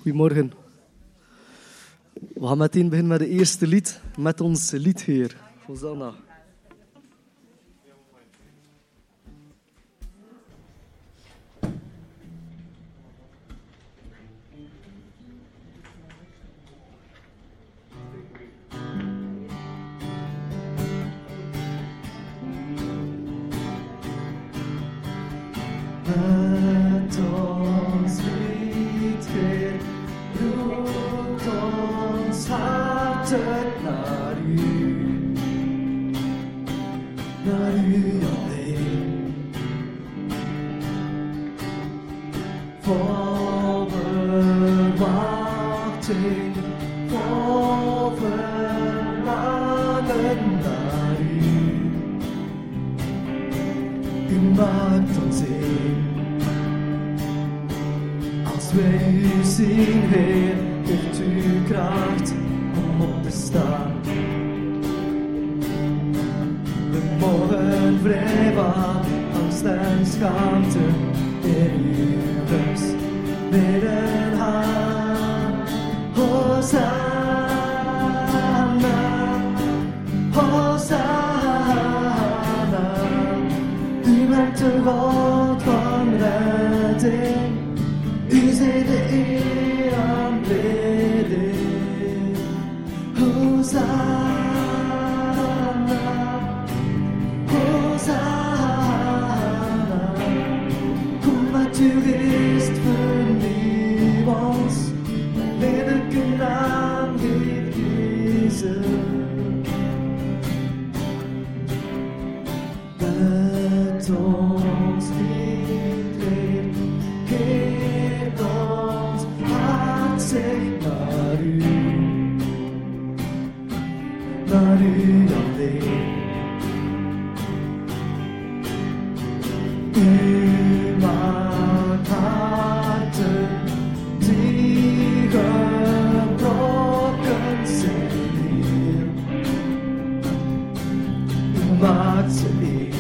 Goedemorgen. We gaan meteen beginnen met het eerste lied, met ons liedheer, Hosanna. Met ons liedheer, roept ons harten naar u alleen. Vol verwachting, vol verlangen naar u. U maakt ons een. Als wij u zien, Heer, geeft u kracht om op te staan. We mogen vrij van angst en schaamte in uw huis bidden aan. Hosanna, Hosanna. U bent de God van redding. U zijt de eer aanbidding. Hosanna, Hosanna. Kom met uw geest, vernieuw ons. Lelijke naam geeft Jezus. Met ons liedheer, geef ons aanzicht naar u alleen. U maakt harten die gebroken zijn hier. U maakt ze één.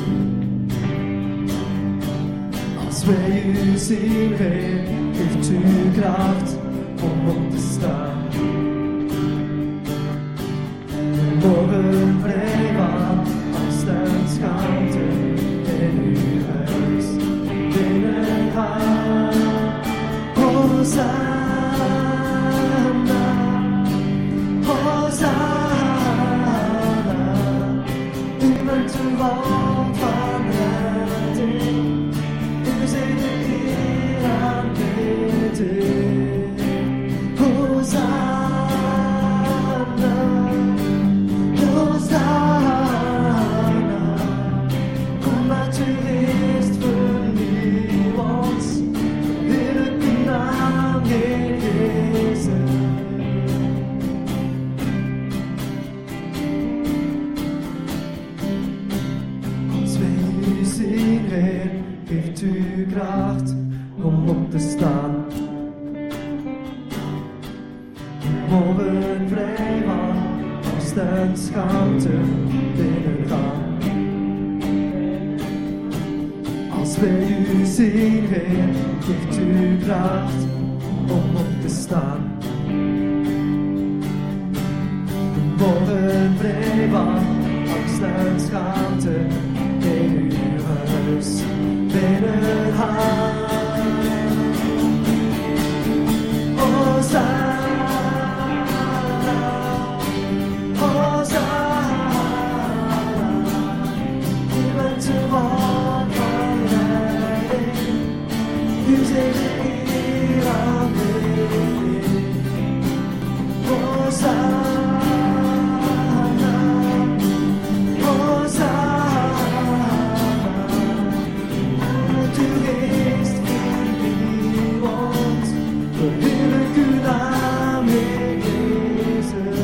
Als wij u zien, Heer, geeft u kracht om op te staan. We mogen vrij van angst en schaamte in uw huis binnengaan. Hosanna, Hosanna. U bent de God van redding. U zijt de eer aanbidding. Hosanna, Hosanna. Kom met uw geest, vernieuw ons. Heerlijke naam, Heer Jezus. Als wij u zien, Heer, geeft u kracht om op te staan. We mogen vrij van angst en schaamte binnengaan. Als wij u zien, Heer, geeft u kracht om op te staan. We mogen vrij van angst en schaamte in uw huis binnengaan. Hosanna, Hosanna. U bent de God van redding. U zijt de eer aanbidding. Hosanna, Hosanna. Met uw geest vernieuw ons. Verheerlijk uw naam, Heer Jezus.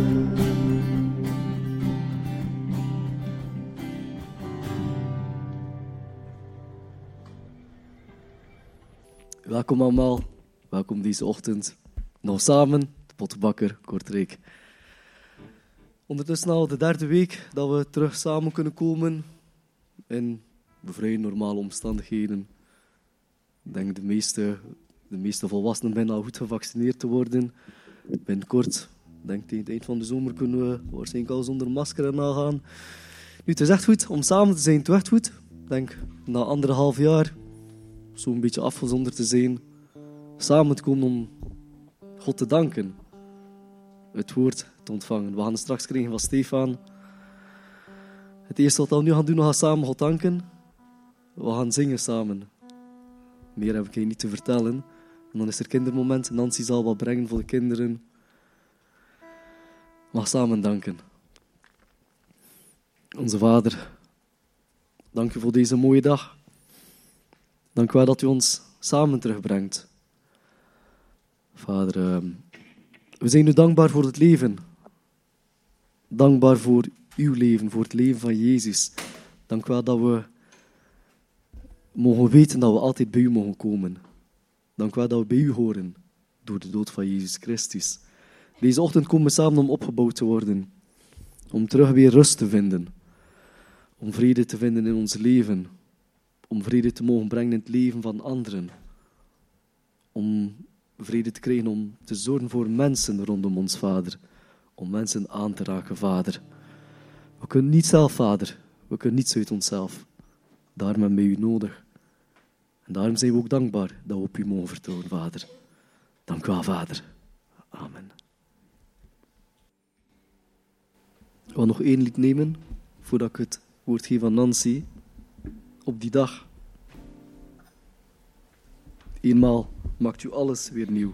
Welkom allemaal, welkom deze ochtend. Nog samen, de pottenbakker Kortrijk. Ondertussen al de derde week dat we terug samen kunnen komen in vrij normale omstandigheden. Ik denk de meeste De meeste volwassenen zijn al goed gevaccineerd te worden. Binnenkort, denk tegen het eind van de zomer, kunnen we waarschijnlijk al zonder masker erna gaan. Nu, het is echt goed om samen te zijn. Het is echt goed. Ik denk, na 1,5 jaar, zo'n beetje afgezonderd te zijn, samen te komen om God te danken. Het woord te ontvangen. We gaan het straks krijgen van Stefan. Het eerste wat we nu gaan doen, we gaan samen God danken. We gaan zingen samen. Meer heb ik niet te vertellen. En dan is er kindermoment. Nancy zal wat brengen voor de kinderen. We gaan samen danken. Onze Vader, dank u voor deze mooie dag. Dank u wel dat u ons samen terugbrengt. Vader, we zijn u dankbaar voor het leven. Dankbaar voor uw leven, voor het leven van Jezus. Dank u wel dat we mogen weten dat we altijd bij u mogen komen. Dank u wel dat we bij u horen door de dood van Jezus Christus. Deze ochtend komen we samen om opgebouwd te worden. Om terug weer rust te vinden. Om vrede te vinden in ons leven. Om vrede te mogen brengen in het leven van anderen. Om vrede te krijgen om te zorgen voor mensen rondom ons, Vader. Om mensen aan te raken, Vader. We kunnen niet zelf, Vader. We kunnen niets uit onszelf. Daarom hebben we u nodig. En daarom zijn we ook dankbaar dat we op u mogen vertrouwen, Vader. Dank u wel, Vader. Amen. Ik wil nog 1 lied nemen, voordat ik het woord geef aan Nancy. Op die dag. Eenmaal maakt u alles weer nieuw.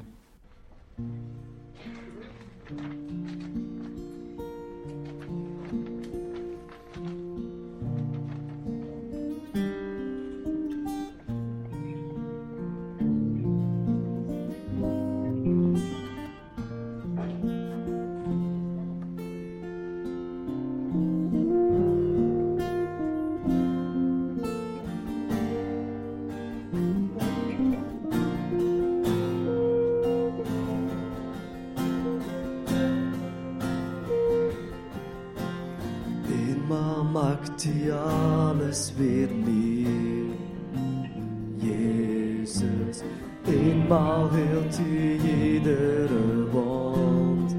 Maakt u alles weer nieuw, Jezus. Eenmaal heelt u iedere wond.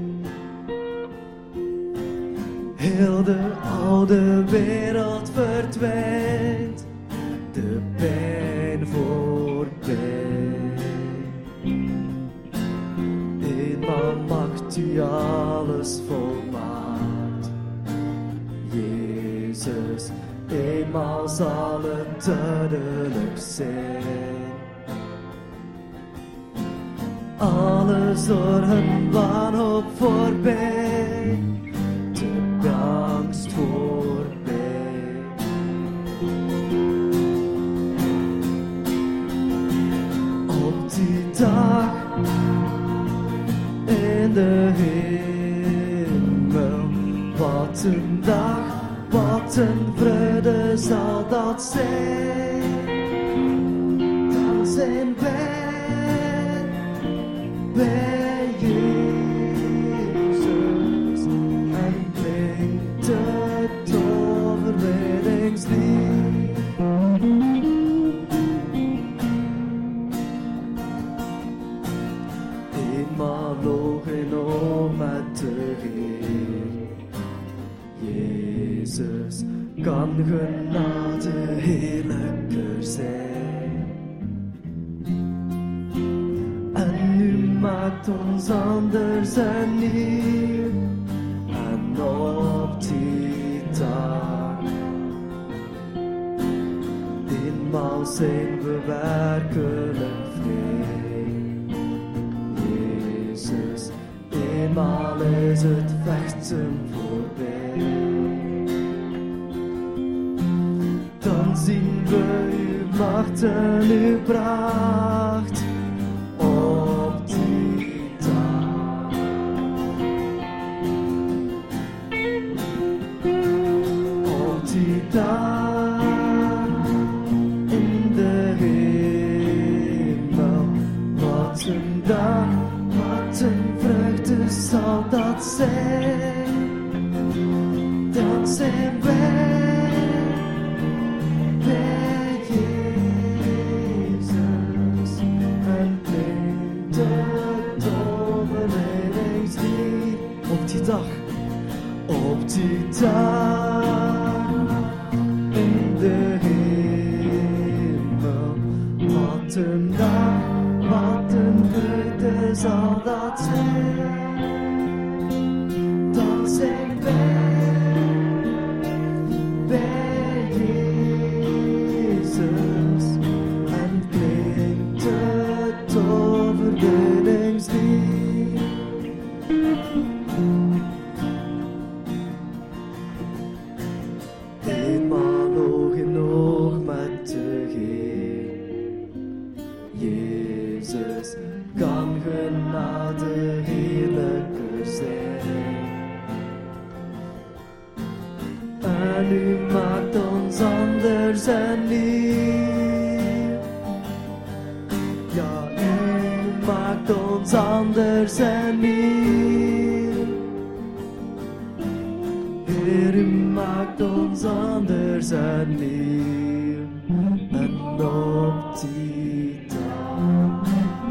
Heel de oude wereld verdwijnt, de pijn voorbij. Eenmaal maakt u alles volmaakt, Jezus. Eenmaal zal het duidelijk zijn. Alle zorgen, wanhoop voorbij, de angst voorbij. Op die dag in de hemel, wat een dag. Wat een vreugde zal dat zijn. Dan zijn wij bij Jezus en klinkt het overwinningslied. Eenmaal oog in oog met de Heer. Jezus, kan genade heerlijker zijn. En u maakt ons anders en nieuw. En op die dag, eenmaal zijn we werkelijk vrij. Jezus, eenmaal is het vechten voorbij. Dan zien we uw macht en uw pracht op die dag. Op die dag in de hemel. Wat een dag, wat een vreugde zal dat zijn. Dan zijn wij bij Jezus en die dag in de hemel. Wat een dag, wat een vreugde zal dat zijn. Dan zijn wij bij Jezus en klinkt het overwinningslied. Eenmaal oog in oog met de Heer. Jezus kan genade heerlijker zijn. En u maakt ons anders en lief. Ja, u maakt ons anders en lief. Heer, u maakt ons anders en lief. En op die dag,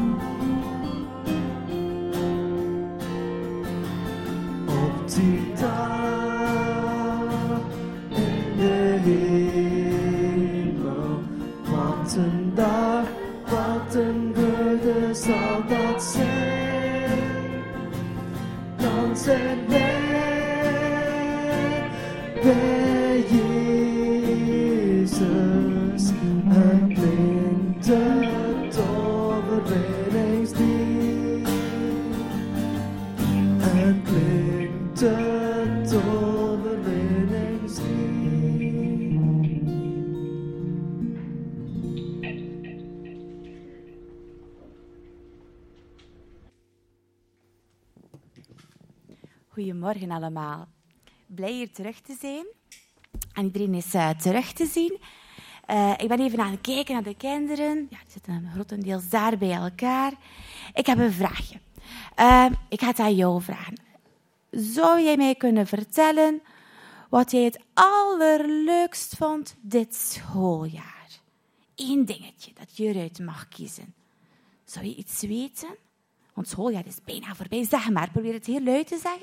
op die dag in de hemel. Wat een dag, wat een vreugde zal dat zijn. Dan zijn wij bij Jezus en klinkt het overwinningslied. En klinkt het overwinningslied. Goedemorgen allemaal. Blij hier terug te zijn. En iedereen is terug te zien. Ik ben even aan het kijken naar de kinderen. Ja, die zitten grotendeels daar bij elkaar. Ik heb een vraagje. Ik ga het aan jou vragen. Zou jij mij kunnen vertellen wat jij het allerleukst vond dit schooljaar? Eén dingetje dat je eruit mag kiezen. Zou je iets weten? Want het schooljaar is bijna voorbij. Zeg maar, probeer het heel luid te zeggen.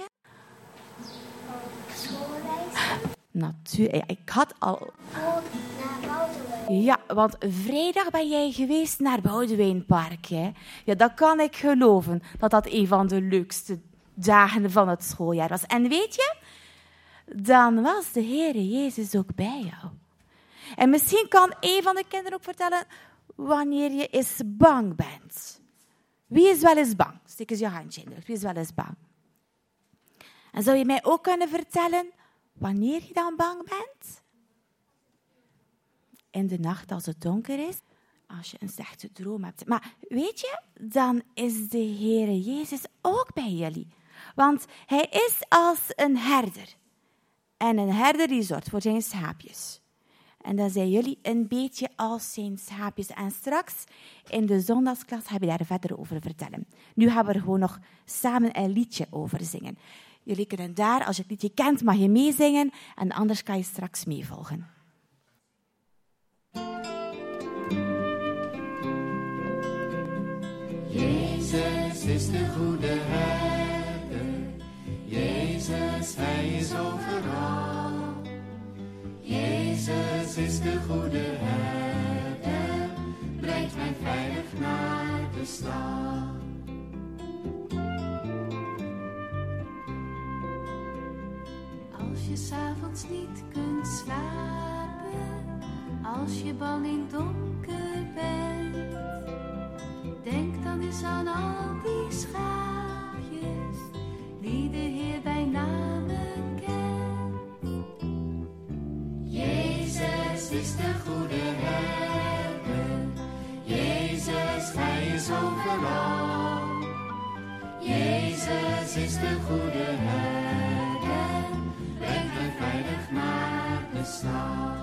Schoolreis. Natuurlijk, ik had al... Naar Boudewijn. Ja, want vrijdag ben jij geweest naar Boudewijnpark, hè? Ja, dat kan ik geloven, dat dat een van de leukste dagen van het schooljaar was. En weet je, dan was de Heere Jezus ook bij jou. En misschien kan een van de kinderen ook vertellen wanneer je eens bang bent. Wie is wel eens bang? Steek eens je handje in de lucht. Wie is wel eens bang? En zou je mij ook kunnen vertellen wanneer je dan bang bent? In de nacht als het donker is, als je een slechte droom hebt. Maar weet je, dan is de Heere Jezus ook bij jullie. Want hij is als een herder. En een herder die zorgt voor zijn schaapjes. En dan zijn jullie een beetje als zijn schaapjes. En straks in de zondagsklas heb je daar verder over vertellen. Nu gaan we er gewoon nog samen een liedje over zingen. Jullie kunnen daar, als je het liedje kent, mag je meezingen. En anders kan je straks meevolgen. Jezus is de goede herder. Jezus, hij is overal. Jezus is de goede herder. Brengt mij veilig naar de stal. Als je 's avonds niet kunt slapen, als je bang in het donker bent, denk dan eens aan al die schaapjes die de Heer bij name kent. Jezus is de goede herder. Jezus, hij is overal. Jezus is de goede herder. Brengt mij veilig naar de stal.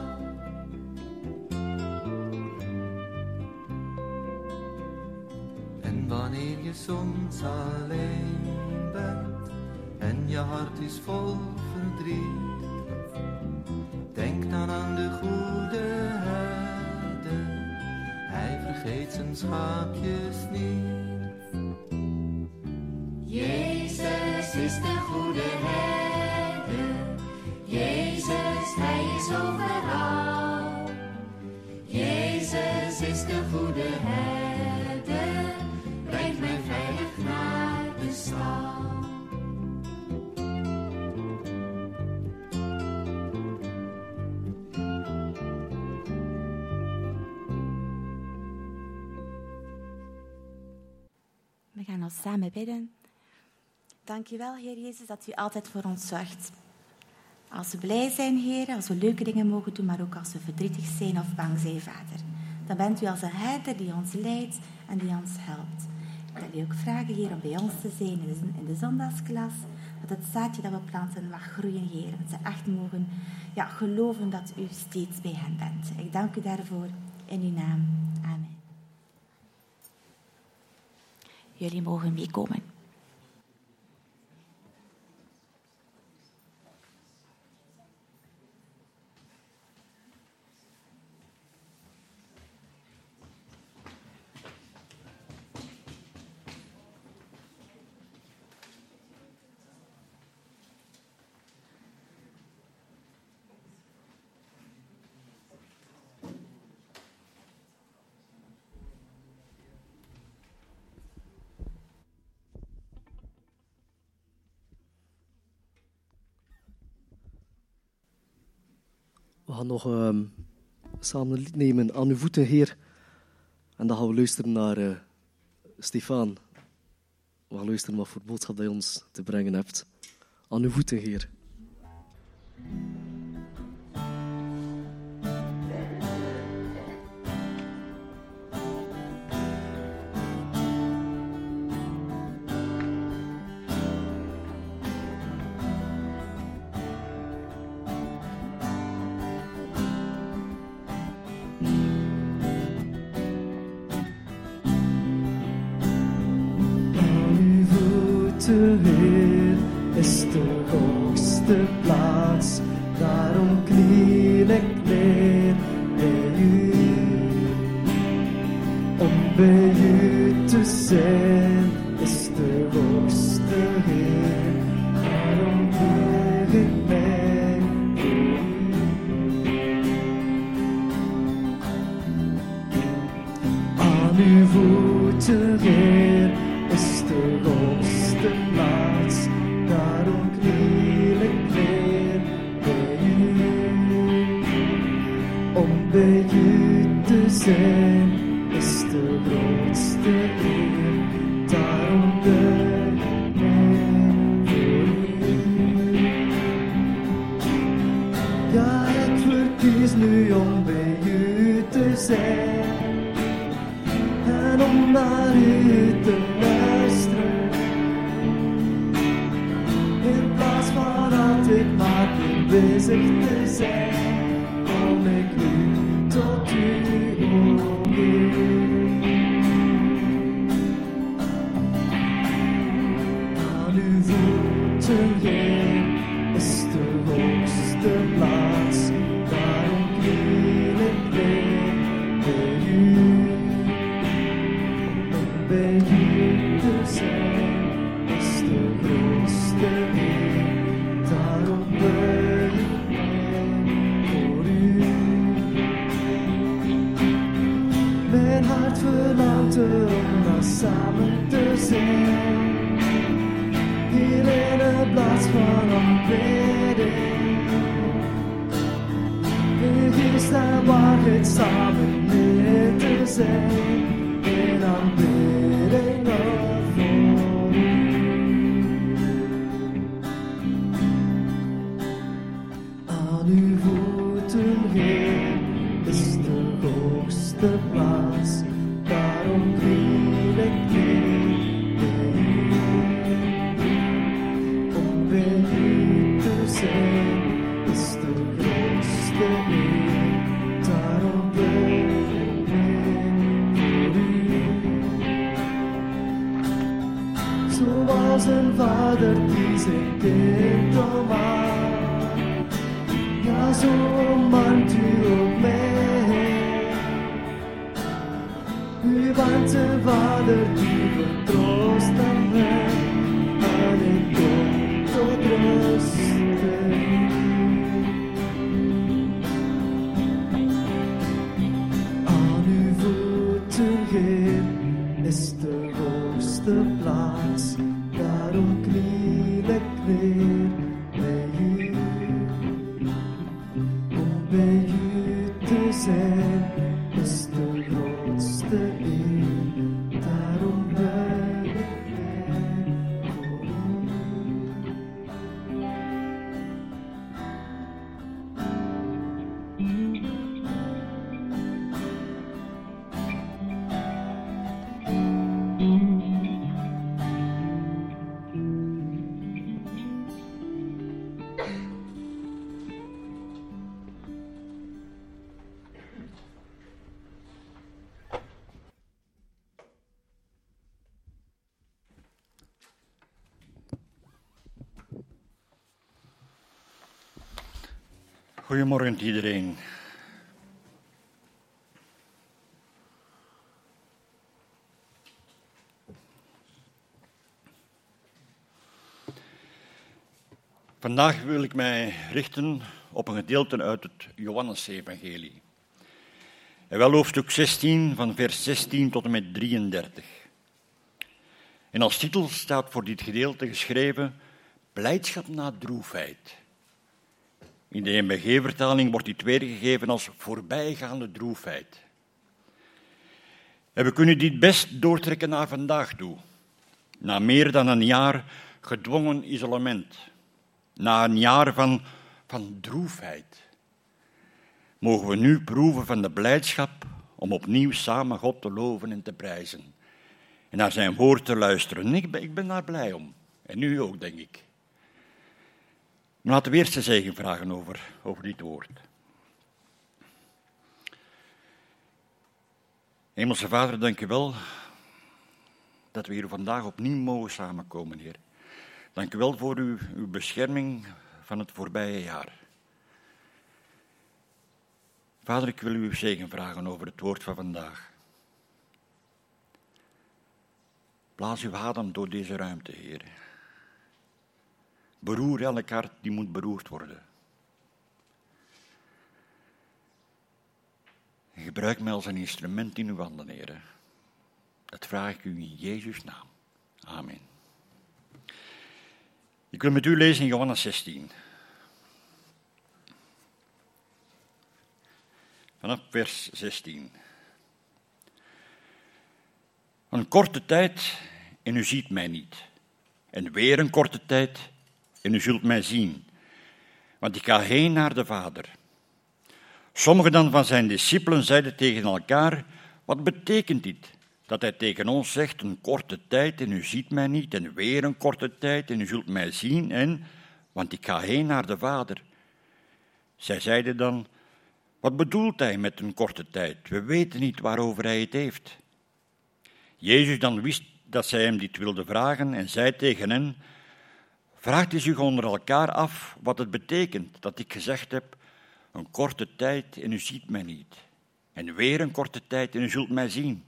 En wanneer je soms alleen bent en je hart is vol verdriet, denk dan aan de goede herder. Hij vergeet zijn schaapjes niet. Jezus is de goede herder. de goede herder brengt mij veilig naar de stal. We gaan nog samen bidden. Dank u wel, Heer Jezus, dat u altijd voor ons zorgt. Als we blij zijn, Heer, als we leuke dingen mogen doen, maar ook als we verdrietig zijn of bang zijn, Vader. Dan bent u als een herder die ons leidt en die ons helpt. Ik wil u ook vragen, Heer, om bij ons te zijn in de zondagsklas. Dat het zaadje dat we planten mag groeien, Heer. Dat ze echt mogen geloven dat u steeds bij hen bent. Ik dank u daarvoor in uw naam. Amen. Jullie mogen meekomen. We gaan nog samen een lied nemen, Aan uw voeten, Heer. En dan gaan we luisteren naar Stefan. We gaan luisteren wat voor boodschap dat je ons te brengen hebt. Aan uw voeten, Heer. De Heer is de hoogste plaats, daarom kniel ik neer bij u. Om bij u te zijn is de hoogste Heer, daarom buig ik mij voor u. Aan uw voeten, Heer, is de hoogste plaats, daarom kniel ik neer bij u. Om bij u te zijn is de grootste eer, daarom buig ik mij voor u. Ja, ik verkies nu om bij u te zijn en om naar u te luisteren. In plaats van altijd maar bezig te zijn, kom ik nu tot u, o Heer. Aan uw voeten, Heer, is de hoogste plaats, daarom kniel ik neer bij u. Om bij u te zijn is de grootste eer, daarom buig ik mij voor u. Mijn hart verlangt om maar samen te zijn, hier in een plaats van aanbidding. De geest en waarheid samen neer te zijn, in aanbidding voor u. Aan uw voeten, Heer, is de hoogste plaats, daarom kniel ik neer bij u. Om bij u te zijn is de grootste eer, daarom buig ik mij voor u. Zoals een vader die zijn kind omarmt, ja, zo omarmt u ook mij. U bent een vader die vertroost aan mij, en ik kom tot rust in u. Aan uw voeten, is de hoogste plaats. Daarom kniel ik neer bij u. Om bij u te zijn is de grootste eer. Daarom buig ik mij voor u. Goedemorgen iedereen. Vandaag wil ik mij richten op een gedeelte uit het Johannesevangelie. En wel hoofdstuk 16 van vers 16 tot en met 33. En als titel staat voor dit gedeelte geschreven Blijdschap na droefheid. In de NBG-vertaling wordt dit weergegeven als voorbijgaande droefheid. En we kunnen dit best doortrekken naar vandaag toe. Na meer dan een jaar gedwongen isolement. Na een jaar van droefheid. Mogen we nu proeven van de blijdschap om opnieuw samen God te loven en te prijzen. En naar zijn woord te luisteren. Ik ben daar blij om. En u ook, denk ik. Maar laten we eerst de zegen vragen over dit woord. Hemelse Vader, dank u wel dat we hier vandaag opnieuw mogen samenkomen, Heer. Dank u wel voor uw bescherming van het voorbije jaar. Vader, ik wil uw zegen vragen over het woord van vandaag. Blaas uw adem door deze ruimte, Heer. Beroer elk hart die moet beroerd worden. En gebruik mij als een instrument in uw handen, Heer. Dat vraag ik u in Jezus' naam. Amen. Ik wil met u lezen in Johannes 16. Vanaf vers 16. Een korte tijd en u ziet mij niet. En weer een korte tijd en u zult mij zien. Want ik ga heen naar de Vader. Sommigen dan van zijn discipelen zeiden tegen elkaar, wat betekent dit? Dat hij tegen ons zegt, een korte tijd en u ziet mij niet, en weer een korte tijd en u zult mij zien, want ik ga heen naar de Vader. Zij zeiden dan, wat bedoelt hij met een korte tijd? We weten niet waarover hij het heeft. Jezus dan wist dat zij hem dit wilden vragen en zei tegen hen, vraagt u zich onder elkaar af wat het betekent dat ik gezegd heb, een korte tijd en u ziet mij niet, en weer een korte tijd en u zult mij zien.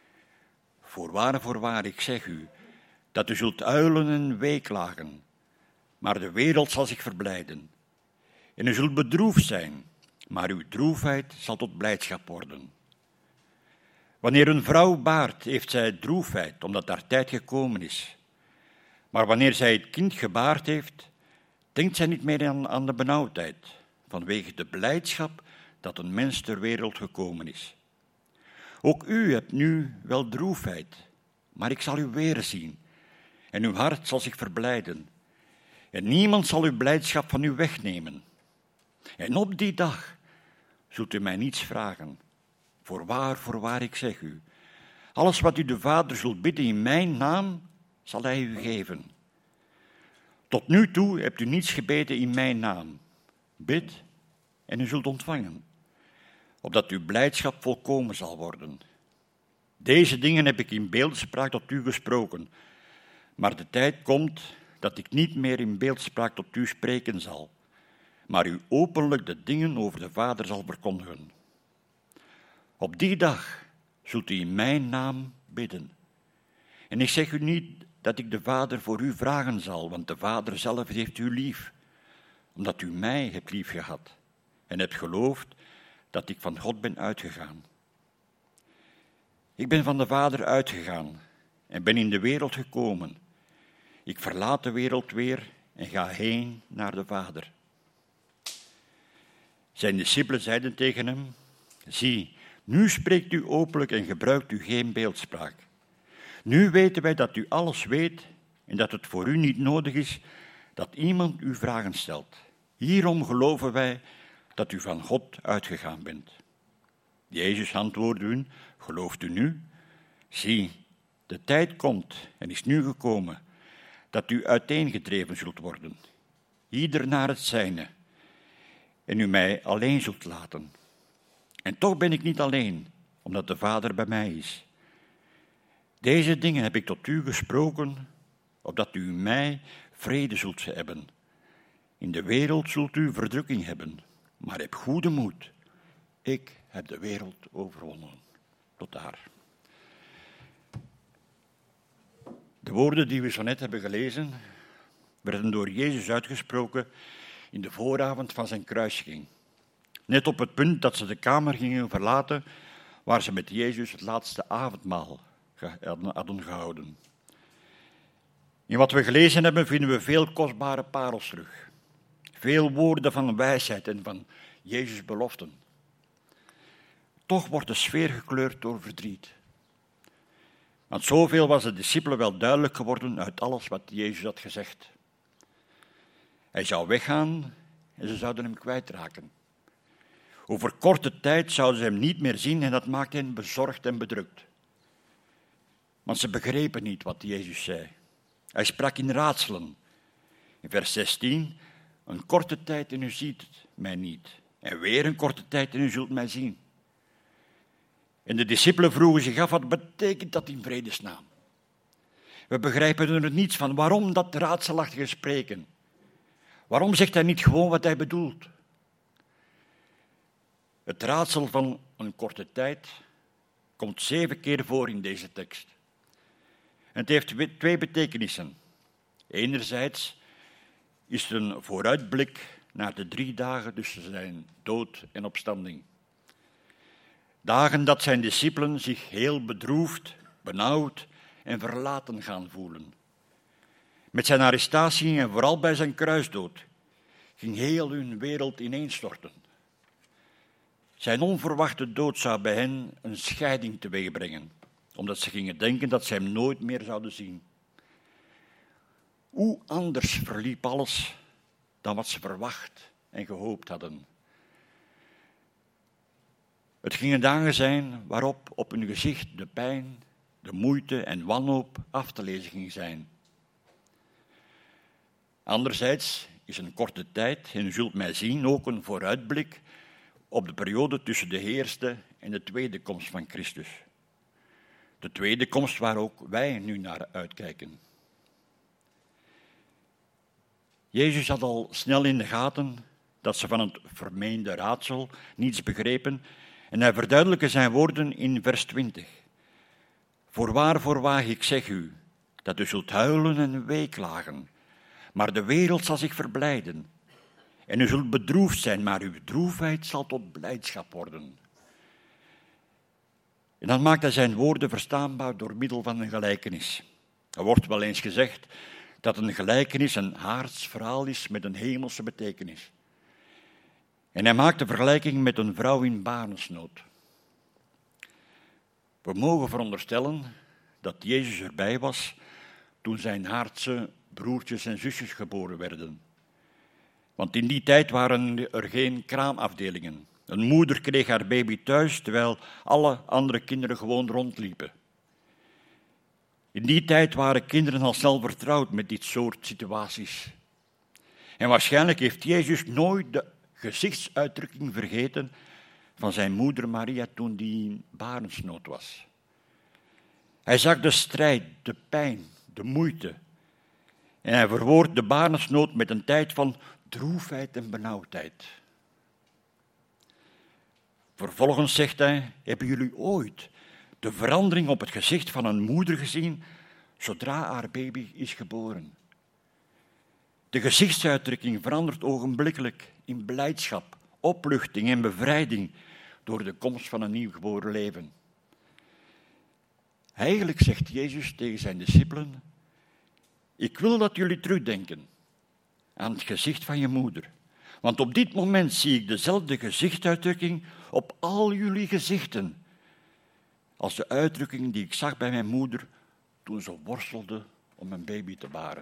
Voorwaar, ik zeg u, dat u zult uilen en weeklagen, maar de wereld zal zich verblijden. En u zult bedroefd zijn, maar uw droefheid zal tot blijdschap worden. Wanneer een vrouw baart, heeft zij droefheid, omdat haar tijd gekomen is. Maar wanneer zij het kind gebaard heeft, denkt zij niet meer aan de benauwdheid, vanwege de blijdschap dat een mens ter wereld gekomen is. Ook u hebt nu wel droefheid, maar ik zal u weerzien, en uw hart zal zich verblijden. En niemand zal uw blijdschap van u wegnemen. En op die dag zult u mij niets vragen. Voorwaar, ik zeg u, alles wat u de Vader zult bidden in mijn naam, zal hij u geven. Tot nu toe hebt u niets gebeden in mijn naam. Bid en u zult ontvangen, opdat uw blijdschap volkomen zal worden. Deze dingen heb ik in beeldspraak tot u gesproken, maar de tijd komt dat ik niet meer in beeldspraak tot u spreken zal, maar u openlijk de dingen over de Vader zal verkondigen. Op die dag zult u in mijn naam bidden. En ik zeg u niet dat ik de Vader voor u vragen zal, want de Vader zelf heeft u lief, omdat u mij hebt liefgehad en hebt geloofd dat ik van God ben uitgegaan. Ik ben van de Vader uitgegaan en ben in de wereld gekomen. Ik verlaat de wereld weer en ga heen naar de Vader. Zijn discipelen zeiden tegen hem: zie, nu spreekt u openlijk en gebruikt u geen beeldspraak. Nu weten wij dat u alles weet en dat het voor u niet nodig is dat iemand u vragen stelt. Hierom geloven wij dat u van God uitgegaan bent. Jezus antwoordde hun: gelooft u nu? Zie, de tijd komt en is nu gekomen dat u uiteengedreven zult worden, ieder naar het zijne, en u mij alleen zult laten. En toch ben ik niet alleen, omdat de Vader bij mij is. Deze dingen heb ik tot u gesproken, opdat u in mij vrede zult hebben. In de wereld zult u verdrukking hebben, maar heb goede moed. Ik heb de wereld overwonnen. Tot daar. De woorden die we zo net hebben gelezen, werden door Jezus uitgesproken in de vooravond van zijn kruisiging. Net op het punt dat ze de kamer gingen verlaten, waar ze met Jezus het laatste avondmaal hadden gehouden. In wat we gelezen hebben vinden we veel kostbare parels terug. Veel woorden van wijsheid en van Jezus' beloften. Toch wordt de sfeer gekleurd door verdriet. Want zoveel was de discipelen wel duidelijk geworden uit alles wat Jezus had gezegd. Hij zou weggaan en ze zouden hem kwijtraken. Over korte tijd zouden ze hem niet meer zien en dat maakte hen bezorgd en bedrukt. Want ze begrepen niet wat Jezus zei. Hij sprak in raadselen. In vers 16, een korte tijd en u ziet mij niet. En weer een korte tijd en u zult mij zien. En de discipelen vroegen zich af, wat betekent dat in vredesnaam? We begrijpen er niets van. Waarom dat raadselachtige spreken? Waarom zegt hij niet gewoon wat hij bedoelt? Het raadsel van een korte tijd komt 7 keer voor in deze tekst. En het heeft 2 betekenissen. Enerzijds is het een vooruitblik naar de 3 dagen tussen zijn dood en opstanding. Dagen dat zijn discipelen zich heel bedroefd, benauwd en verlaten gaan voelen. Met zijn arrestatie en vooral bij zijn kruisdood ging heel hun wereld ineenstorten. Zijn onverwachte dood zou bij hen een scheiding teweegbrengen, omdat ze gingen denken dat ze hem nooit meer zouden zien. Hoe anders verliep alles dan wat ze verwacht en gehoopt hadden. Het gingen dagen zijn waarop op hun gezicht de pijn, de moeite en wanhoop af te lezen ging zijn. Anderzijds is een korte tijd, en u zult mij zien, ook een vooruitblik op de periode tussen de eerste en de tweede komst van Christus. De tweede komst waar ook wij nu naar uitkijken. Jezus had al snel in de gaten dat ze van het vermeende raadsel niets begrepen en hij verduidelijkte zijn woorden in vers 20. Voorwaar, ik zeg u, dat u zult huilen en weeklagen, maar de wereld zal zich verblijden. En u zult bedroefd zijn, maar uw droefheid zal tot blijdschap worden. En dan maakt hij zijn woorden verstaanbaar door middel van een gelijkenis. Er wordt wel eens gezegd dat een gelijkenis een aards verhaal is met een hemelse betekenis. En hij maakt de vergelijking met een vrouw in barensnood. We mogen veronderstellen dat Jezus erbij was toen zijn aardse broertjes en zusjes geboren werden. Want in die tijd waren er geen kraamafdelingen. Een moeder kreeg haar baby thuis, terwijl alle andere kinderen gewoon rondliepen. In die tijd waren kinderen al snel vertrouwd met dit soort situaties. En waarschijnlijk heeft Jezus nooit de gezichtsuitdrukking vergeten van zijn moeder Maria toen die in barensnood was. Hij zag de strijd, de pijn, de moeite. En hij verwoordt de barensnood met een tijd van droefheid en benauwdheid. Vervolgens zegt hij, hebben jullie ooit de verandering op het gezicht van een moeder gezien zodra haar baby is geboren? De gezichtsuitdrukking verandert ogenblikkelijk in blijdschap, opluchting en bevrijding door de komst van een nieuw geboren leven. Eigenlijk zegt Jezus tegen zijn discipelen: ik wil dat jullie terugdenken aan het gezicht van je moeder. Want op dit moment zie ik dezelfde gezichtsuitdrukking op al jullie gezichten als de uitdrukking die ik zag bij mijn moeder toen ze worstelde om een baby te baren.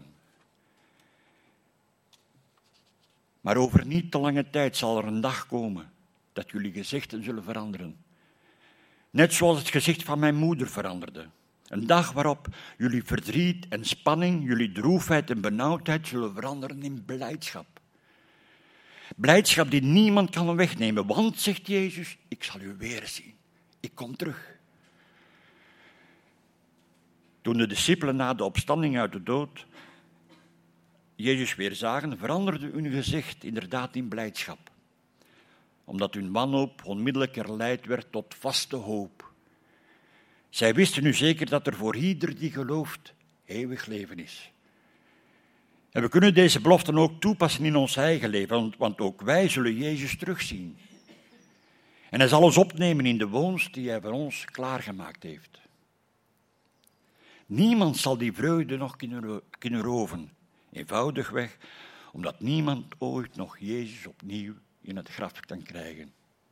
Maar over niet te lange tijd zal er een dag komen dat jullie gezichten zullen veranderen. Net zoals het gezicht van mijn moeder veranderde. Een dag waarop jullie verdriet en spanning, jullie droefheid en benauwdheid zullen veranderen in blijdschap. Blijdschap die niemand kan wegnemen, want, zegt Jezus, ik zal u weer zien. Ik kom terug. Toen de discipelen na de opstanding uit de dood Jezus weer zagen, veranderde hun gezicht inderdaad in blijdschap. Omdat hun wanhoop onmiddellijk herleid werd tot vaste hoop. Zij wisten nu zeker dat er voor ieder die gelooft eeuwig leven is. En we kunnen deze beloften ook toepassen in ons eigen leven, want ook wij zullen Jezus terugzien. En hij zal ons opnemen in de woonst die hij voor ons klaargemaakt heeft. Niemand zal die vreugde nog kunnen roven. Eenvoudigweg, omdat niemand ooit nog Jezus opnieuw in het graf kan krijgen.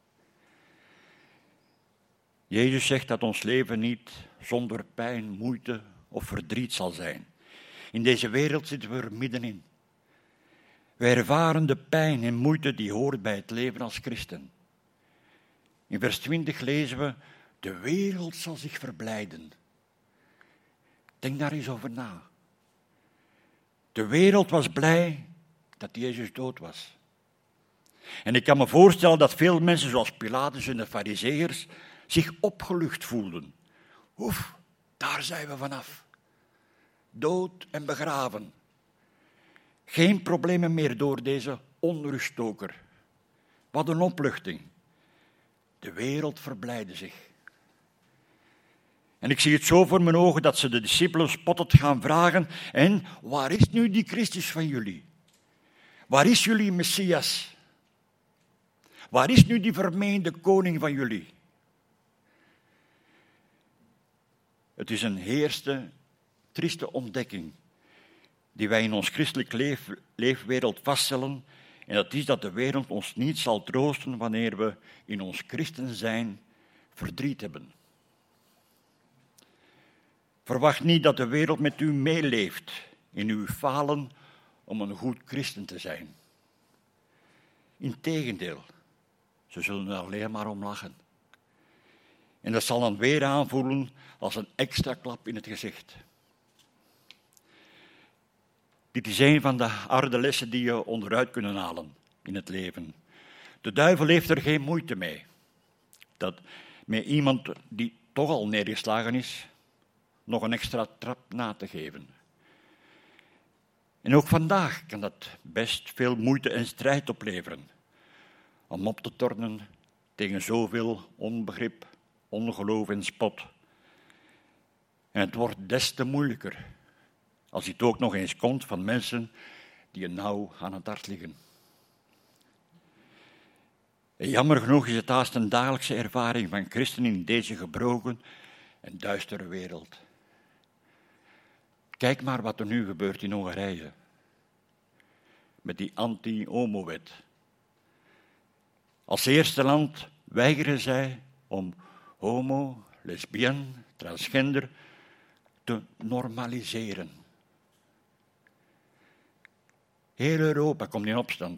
Jezus zegt dat ons leven niet zonder pijn, moeite of verdriet zal zijn. In deze wereld zitten we er middenin. Wij ervaren de pijn en moeite die hoort bij het leven als christen. In vers 20 lezen we: de wereld zal zich verblijden. Denk daar eens over na. De wereld was blij dat Jezus dood was. En ik kan me voorstellen dat veel mensen zoals Pilatus en de Farizeeërs zich opgelucht voelden. Oef, daar zijn we vanaf. Dood en begraven. Geen problemen meer door deze onruststoker. Wat een opluchting. De wereld verblijde zich. En ik zie het zo voor mijn ogen dat ze de discipelen spottend gaan vragen: en waar is nu die Christus van jullie? Waar is jullie Messias? Waar is nu die vermeende koning van jullie? Het is een eerste trieste ontdekking die wij in ons christelijk leefwereld vaststellen, en dat is dat de wereld ons niet zal troosten wanneer we in ons christen zijn verdriet hebben. Verwacht niet dat de wereld met u meeleeft in uw falen om een goed christen te zijn. Integendeel, ze zullen er alleen maar om lachen. En dat zal dan weer aanvoelen als een extra klap in het gezicht. Dit is een van de harde lessen die je onderuit kunnen halen in het leven. De duivel heeft er geen moeite mee. Dat met iemand die toch al neergeslagen is, nog een extra trap na te geven. En ook vandaag kan dat best veel moeite en strijd opleveren. Om op te tornen tegen zoveel onbegrip, ongeloof en spot. En het wordt des te moeilijker als het ook nog eens komt van mensen die je nauw aan het hart liggen. En jammer genoeg is het haast een dagelijkse ervaring van christenen in deze gebroken en duistere wereld. Kijk maar wat er nu gebeurt in Hongarije. Met die anti-homo-wet. Als eerste land weigeren zij om homo, lesbienne, transgender te normaliseren. Heel Europa komt in opstand.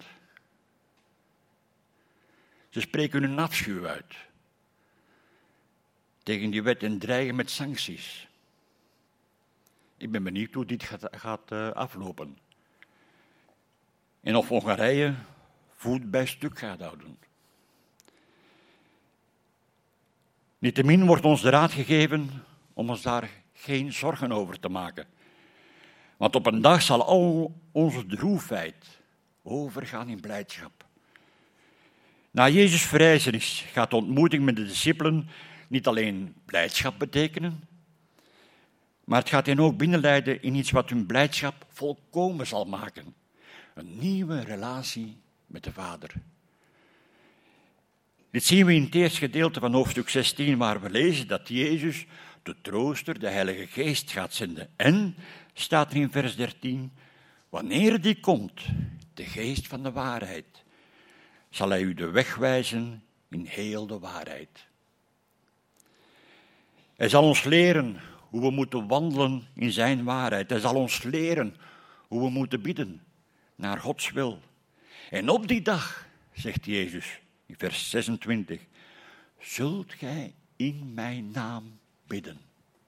Ze spreken hun afschuw uit tegen die wet en dreigen met sancties. Ik ben benieuwd hoe dit gaat aflopen. En of Hongarije voet bij stuk gaat houden. Niettemin wordt ons de raad gegeven om ons daar geen zorgen over te maken. Want op een dag zal al onze droefheid overgaan in blijdschap. Na Jezus' verrijzenis gaat de ontmoeting met de discipelen niet alleen blijdschap betekenen, maar het gaat hen ook binnenleiden in iets wat hun blijdschap volkomen zal maken. Een nieuwe relatie met de Vader. Dit zien we in het eerste gedeelte van hoofdstuk 16, waar we lezen dat Jezus, de trooster, de Heilige Geest, gaat zenden. En, staat er in vers 13, wanneer die komt, de Geest van de waarheid, zal hij u de weg wijzen in heel de waarheid. Hij zal ons leren hoe we moeten wandelen in zijn waarheid. Hij zal ons leren hoe we moeten bidden naar Gods wil. En op die dag, zegt Jezus in vers 26, zult gij in mijn naam bidden.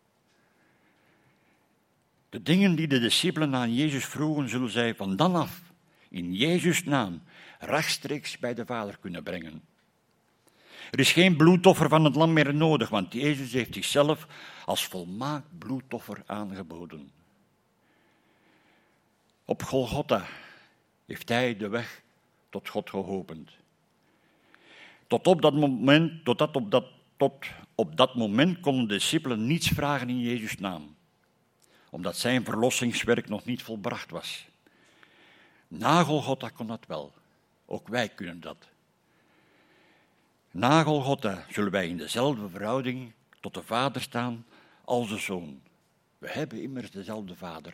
De dingen die de discipelen aan Jezus vroegen, zullen zij van dan af in Jezus' naam rechtstreeks bij de Vader kunnen brengen. Er is geen bloedoffer van het lam meer nodig, want Jezus heeft zichzelf als volmaakt bloedoffer aangeboden. Op Golgotha heeft hij de weg tot God geopend. Tot op dat moment konden de discipelen niets vragen in Jezus' naam, omdat zijn verlossingswerk nog niet volbracht was. Na Golgotha kon dat wel. Ook wij kunnen dat. Na Golgotha zullen wij in dezelfde verhouding tot de Vader staan als de Zoon. We hebben immers dezelfde Vader.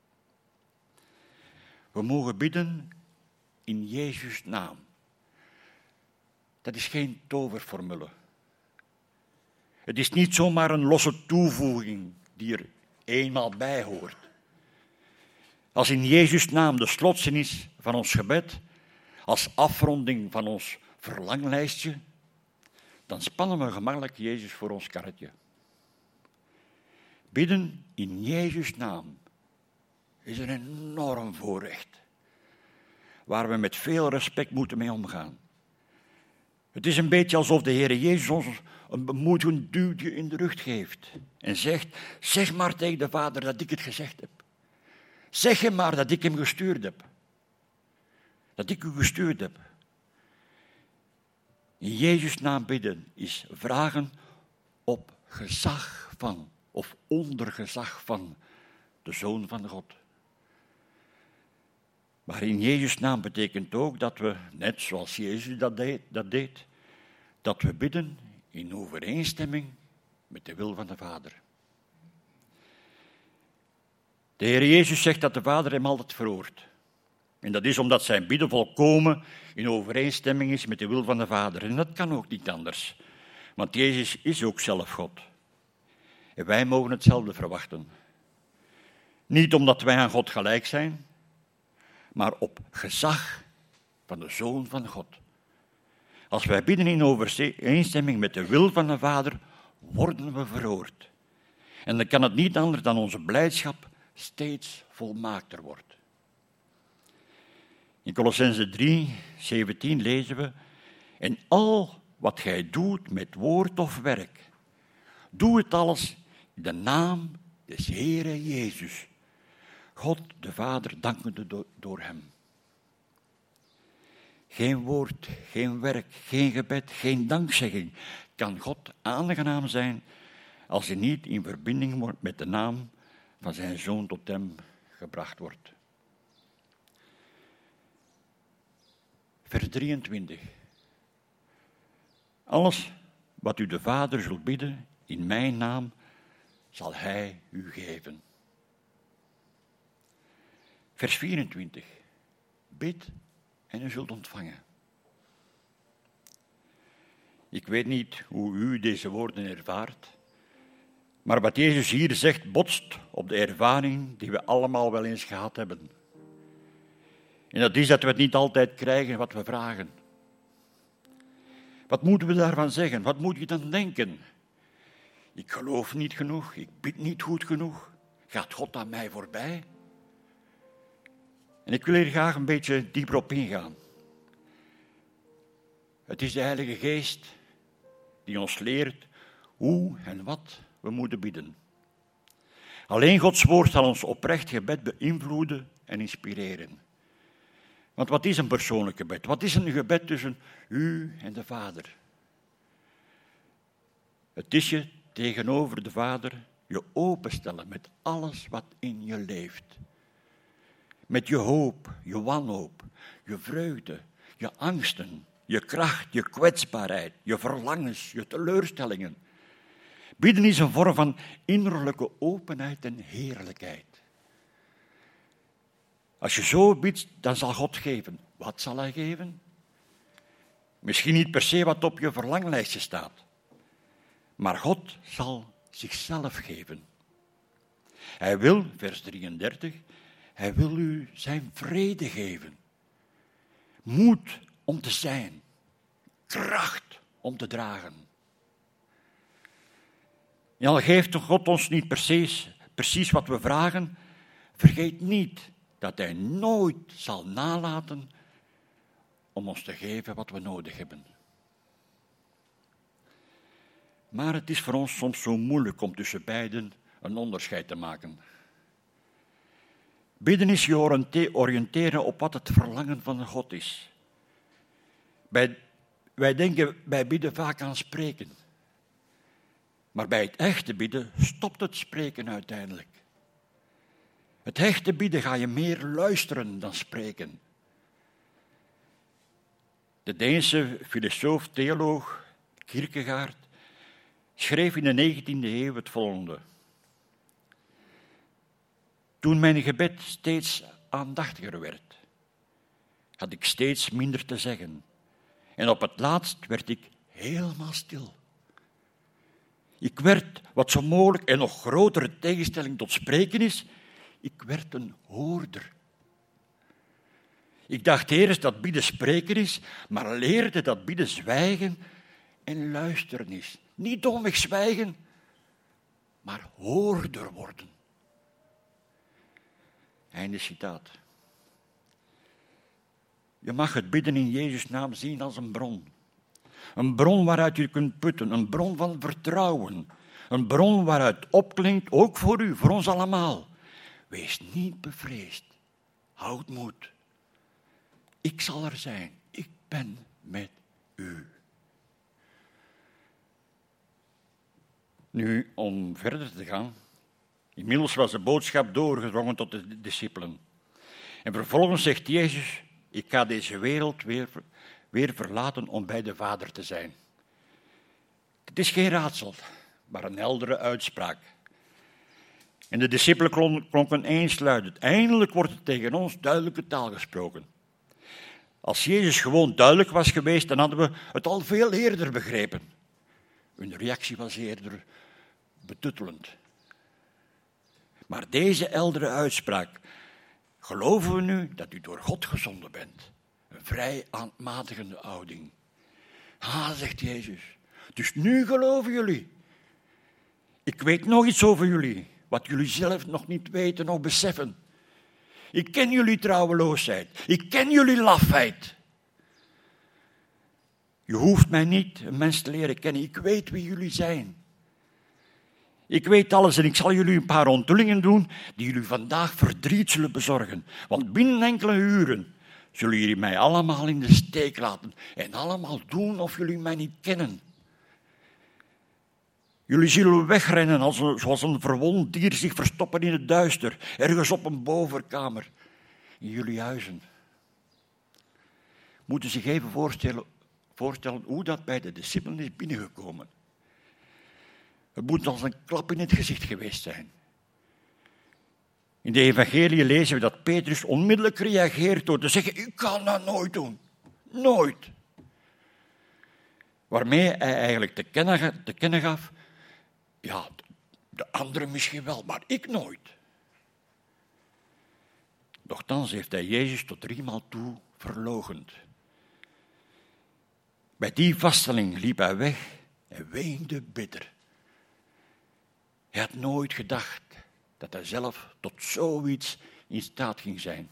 We mogen bidden in Jezus' naam. Dat is geen toverformule. Het is niet zomaar een losse toevoeging die er eenmaal bij hoort. Als in Jezus' naam de slotzin is van ons gebed, als afronding van ons verlanglijstje, dan spannen we gemakkelijk Jezus voor ons karretje. Bidden in Jezus' naam is een enorm voorrecht, waar we met veel respect moeten mee omgaan. Het is een beetje alsof de Heer Jezus ons een bemoedigend duwtje in de rug geeft en zegt, zeg maar tegen de Vader dat ik het gezegd heb. Zeg hem maar dat ik hem gestuurd heb. Dat ik u gestuurd heb. In Jezus' naam bidden is vragen op gezag van, of onder gezag van, de Zoon van God. Maar in Jezus' naam betekent ook dat we, net zoals Jezus dat deed, dat we bidden in overeenstemming met de wil van de Vader. De Heer Jezus zegt dat de Vader hem altijd verhoort. En dat is omdat zijn bidden volkomen in overeenstemming is met de wil van de Vader. En dat kan ook niet anders. Want Jezus is ook zelf God. En wij mogen hetzelfde verwachten. Niet omdat wij aan God gelijk zijn, maar op gezag van de Zoon van God. Als wij bidden in overeenstemming met de wil van de Vader, worden we verhoord. En dan kan het niet anders dan onze blijdschap steeds volmaakter wordt. In Kolossenzen 3:17 lezen we, en al wat gij doet met woord of werk, doe het alles in de naam des Heere Jezus, God de Vader dankende door hem. Geen woord, geen werk, geen gebed, geen dankzegging kan God aangenaam zijn als hij niet in verbinding wordt met de naam van zijn Zoon tot hem gebracht wordt. Vers 23. Alles wat u de Vader zult bidden in mijn naam, zal hij u geven. Vers 24. Bid en u zult ontvangen. Ik weet niet hoe u deze woorden ervaart, maar wat Jezus hier zegt botst op de ervaring die we allemaal wel eens gehad hebben. En dat is dat we het niet altijd krijgen wat we vragen. Wat moeten we daarvan zeggen? Wat moet je dan denken? Ik geloof niet genoeg, ik bid niet goed genoeg. Gaat God aan mij voorbij? En ik wil hier graag een beetje dieper op ingaan. Het is de Heilige Geest die ons leert hoe en wat we moeten bidden. Alleen Gods woord zal ons oprecht gebed beïnvloeden en inspireren. Want wat is een persoonlijk gebed? Wat is een gebed tussen u en de Vader? Het is je tegenover de Vader je openstellen met alles wat in je leeft. Met je hoop, je wanhoop, je vreugde, je angsten, je kracht, je kwetsbaarheid, je verlangens, je teleurstellingen. Bidden is een vorm van innerlijke openheid en heerlijkheid. Als je zo bidt, dan zal God geven. Wat zal hij geven? Misschien niet per se wat op je verlanglijstje staat. Maar God zal zichzelf geven. Hij wil, vers 33, hij wil u zijn vrede geven. Moed om te zijn. Kracht om te dragen. En al geeft God ons niet precies wat we vragen, vergeet niet dat hij nooit zal nalaten om ons te geven wat we nodig hebben. Maar het is voor ons soms zo moeilijk om tussen beiden een onderscheid te maken. Bidden is je oriënteren op wat het verlangen van God is. Wij denken bij bidden vaak aan spreken. Maar bij het echte bidden stopt het spreken uiteindelijk. Het echte bidden ga je meer luisteren dan spreken. De Deense filosoof, theoloog Kierkegaard schreef in de 19e eeuw het volgende. Toen mijn gebed steeds aandachtiger werd, had ik steeds minder te zeggen. En op het laatst werd ik helemaal stil. Ik werd, wat zo mogelijk en nog grotere tegenstelling tot spreken is, ik werd een hoorder. Ik dacht eerst dat bidden spreken is, maar leerde dat bidden zwijgen en luisteren is. Niet domweg zwijgen, maar hoorder worden. Einde citaat. Je mag het bidden in Jezus' naam zien als een bron. Een bron waaruit je kunt putten, een bron van vertrouwen. Een bron waaruit opklinkt, ook voor u, voor ons allemaal. Wees niet bevreesd. Houd moed. Ik zal er zijn. Ik ben met u. Nu, om verder te gaan. Inmiddels was de boodschap doorgedrongen tot de discipelen. En vervolgens zegt Jezus, ik ga deze wereld weer verlaten om bij de Vader te zijn. Het is geen raadsel, maar een heldere uitspraak. En de discipelen klonken eensluidend. Eindelijk wordt er tegen ons duidelijke taal gesproken. Als Jezus gewoon duidelijk was geweest, dan hadden we het al veel eerder begrepen. Hun reactie was eerder betuttelend. Maar deze heldere uitspraak, geloven we nu dat u door God gezonden bent? Een vrij aanmatigende houding. Zegt Jezus, dus nu geloven jullie. Ik weet nog iets over jullie, wat jullie zelf nog niet weten of beseffen. Ik ken jullie trouweloosheid. Ik ken jullie lafheid. Je hoeft mij niet een mens te leren kennen. Ik weet wie jullie zijn. Ik weet alles en ik zal jullie een paar onthullingen doen die jullie vandaag verdriet zullen bezorgen. Want binnen enkele uren zullen jullie mij allemaal in de steek laten en allemaal doen of jullie mij niet kennen. Jullie zullen wegrennen zoals een verwond dier zich verstoppen in het duister, ergens op een bovenkamer in jullie huizen. Moeten zich even voorstellen hoe dat bij de discipelen is binnengekomen. Het moet als een klap in het gezicht geweest zijn. In de evangelie lezen we dat Petrus onmiddellijk reageert door te zeggen, ik kan dat nooit doen. Nooit. Waarmee hij eigenlijk te kennen gaf, ja, de anderen misschien wel, maar ik nooit. Nochtans heeft hij Jezus tot 3 maal toe verloochend. Bij die vaststelling liep hij weg en weende bitter. Hij had nooit gedacht dat hij zelf tot zoiets in staat ging zijn.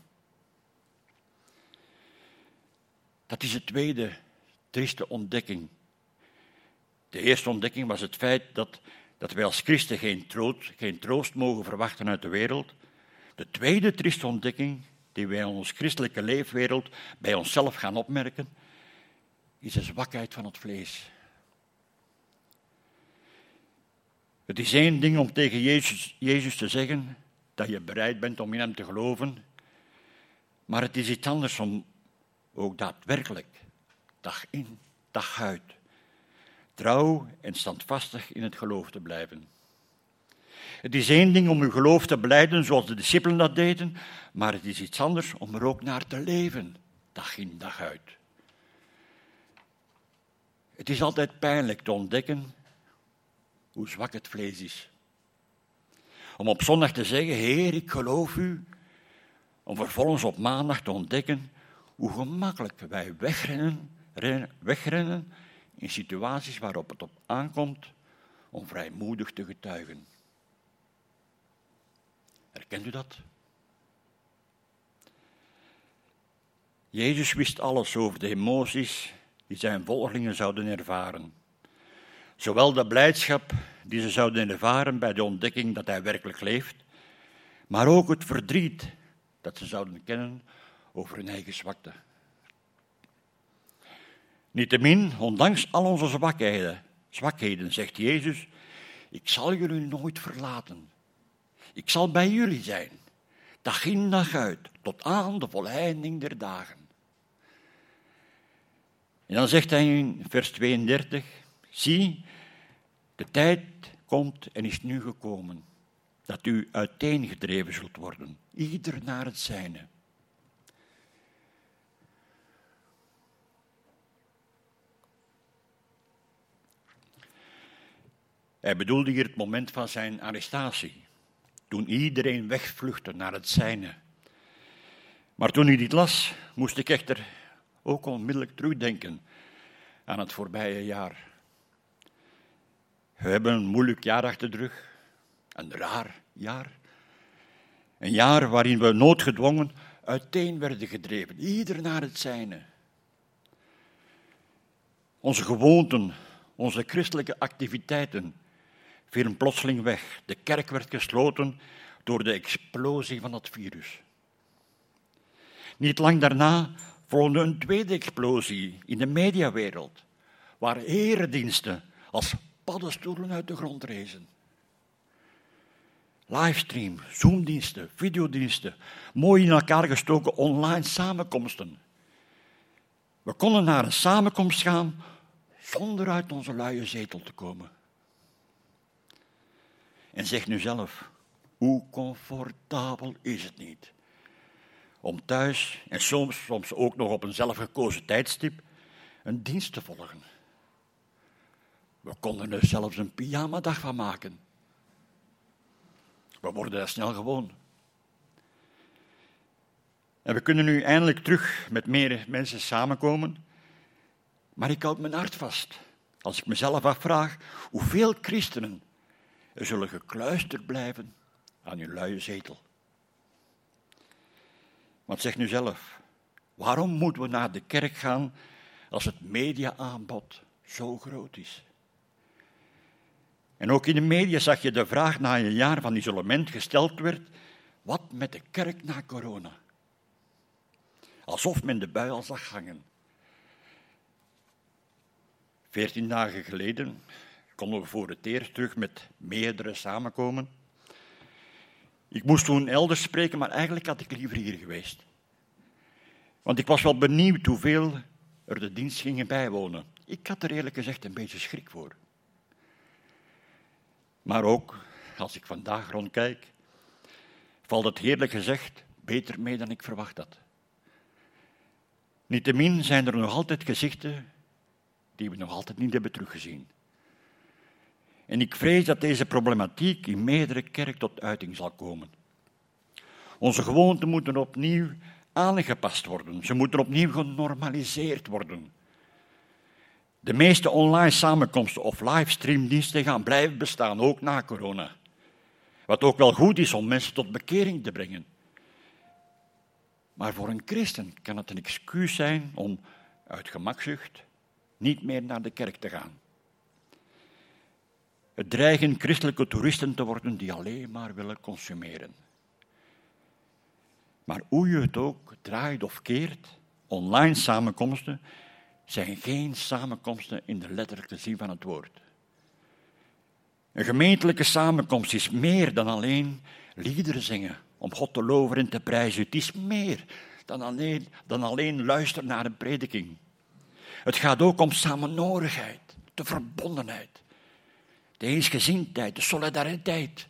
Dat is de tweede trieste ontdekking. De eerste ontdekking was het feit dat wij als christen geen troost mogen verwachten uit de wereld. De tweede trieste ontdekking, die wij in onze christelijke leefwereld bij onszelf gaan opmerken, is de zwakheid van het vlees. Het is één ding om tegen Jezus te zeggen dat je bereid bent om in hem te geloven, maar het is iets anders om ook daadwerkelijk, dag in, dag uit, trouw en standvastig in het geloof te blijven. Het is één ding om uw geloof te belijden zoals de discipelen dat deden, maar het is iets anders om er ook naar te leven, dag in dag uit. Het is altijd pijnlijk te ontdekken hoe zwak het vlees is. Om op zondag te zeggen, Heer, ik geloof u, om vervolgens op maandag te ontdekken hoe gemakkelijk wij wegrennen in situaties waarop het op aankomt om vrijmoedig te getuigen. Herkent u dat? Jezus wist alles over de emoties die zijn volgelingen zouden ervaren. Zowel de blijdschap die ze zouden ervaren bij de ontdekking dat hij werkelijk leeft, maar ook het verdriet dat ze zouden kennen over hun eigen zwakte. Niettemin, ondanks al onze zwakheden, zegt Jezus, ik zal jullie nooit verlaten. Ik zal bij jullie zijn, dag in dag uit, tot aan de voleinding der dagen. En dan zegt hij in vers 32, zie, de tijd komt en is nu gekomen, dat u uiteengedreven zult worden, ieder naar het zijne. Hij bedoelde hier het moment van zijn arrestatie, toen iedereen wegvluchtte naar het zijne. Maar toen ik dit las, moest ik echter ook onmiddellijk terugdenken aan het voorbije jaar. We hebben een moeilijk jaar achter de rug, een raar jaar. Een jaar waarin we noodgedwongen uiteen werden gedreven, ieder naar het zijne. Onze gewoonten, onze christelijke activiteiten vielen plotseling weg. De kerk werd gesloten door de explosie van het virus. Niet lang daarna volgde een tweede explosie in de mediawereld, waar erediensten als paddenstoelen uit de grond rezen. Livestream, zoomdiensten, videodiensten, mooi in elkaar gestoken online samenkomsten. We konden naar een samenkomst gaan zonder uit onze luie zetel te komen. En zeg nu zelf, hoe comfortabel is het niet om thuis en soms ook nog op een zelfgekozen tijdstip een dienst te volgen. We konden er zelfs een pyjamadag van maken. We worden daar snel gewoon. En we kunnen nu eindelijk terug met meer mensen samenkomen, maar ik houd mijn hart vast als ik mezelf afvraag hoeveel christenen er zullen gekluisterd blijven aan hun luie zetel. Want zeg nu zelf, waarom moeten we naar de kerk gaan als het media-aanbod zo groot is? En ook in de media zag je de vraag na een jaar van isolement gesteld werd, wat met de kerk na corona? Alsof men de bui al zag hangen. 14 dagen geleden konden we voor het eerst terug met meerdere samenkomen. Ik moest toen elders spreken, maar eigenlijk had ik liever hier geweest. Want ik was wel benieuwd hoeveel er de dienst gingen bijwonen. Ik had er eerlijk gezegd een beetje schrik voor. Maar ook, als ik vandaag rondkijk, valt het eerlijk gezegd beter mee dan ik verwacht had. Niettemin zijn er nog altijd gezichten die we nog altijd niet hebben teruggezien. En ik vrees dat deze problematiek in meerdere kerken tot uiting zal komen. Onze gewoonten moeten opnieuw aangepast worden. Ze moeten opnieuw genormaliseerd worden. De meeste online samenkomsten of livestreamdiensten gaan blijven bestaan, ook na corona. Wat ook wel goed is om mensen tot bekering te brengen. Maar voor een christen kan het een excuus zijn om uit gemakzucht niet meer naar de kerk te gaan. Het dreigen christelijke toeristen te worden die alleen maar willen consumeren. Maar hoe je het ook draait of keert, online samenkomsten zijn geen samenkomsten in de letterlijke zin van het woord. Een gemeentelijke samenkomst is meer dan alleen liederen zingen om God te loven en te prijzen. Het is meer dan alleen luisteren naar een prediking. Het gaat ook om samenhorigheid, de verbondenheid, de eensgezindheid, de solidariteit.